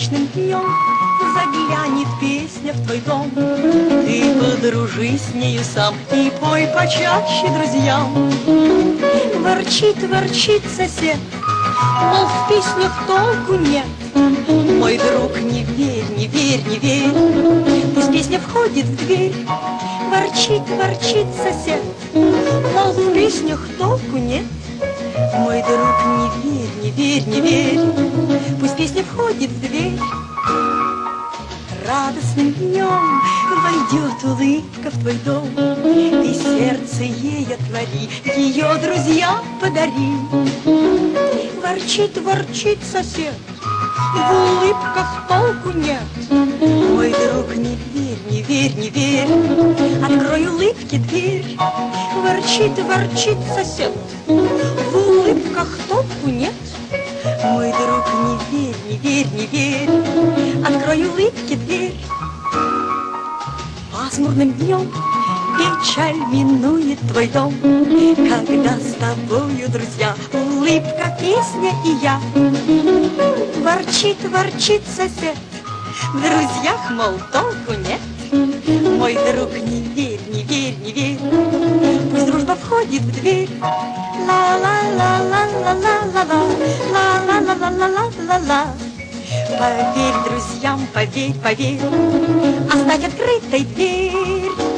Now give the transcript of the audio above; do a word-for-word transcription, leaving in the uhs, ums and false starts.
солнечным днем заглянет песня в твой дом. Ты подружись с нею сам и пой почаще друзьям. Ворчит, ворчит сосед, мол, в песнях толку нет. Мой друг, не верь, не верь, не верь, пусть песня входит в дверь. Ворчит, ворчит сосед, мол, в песнях толку нет. Мой друг, не верь, не верь, не верь, пусть песня входит в дверь. Радостным днем войдет улыбка в твой дом. Ты сердце ей отвори, ее друзья подари. Ворчит, ворчит сосед, в улыбках толку нет. Мой друг, не верь, не верь, не верь, открой улыбке дверь. Ворчит, ворчит сосед, в улыбках толку нет. Мой друг, не верь, не верь, не верь, открой улыбке дверь. Пасмурным днем печаль минует твой дом, когда с тобою, друзья, улыбка, песня и я. Ворчит, ворчит сосед, в друзьях, мол, толку нет. Мой друг, не верь, не верь, не верь, пусть дружба входит в дверь. Ла-ла-ла-ла-ла-ла-ла-ла, ла-ла-ла-ла-ла-ла-ла. Поверь друзьям, поверь, поверь, оставь открытой дверь.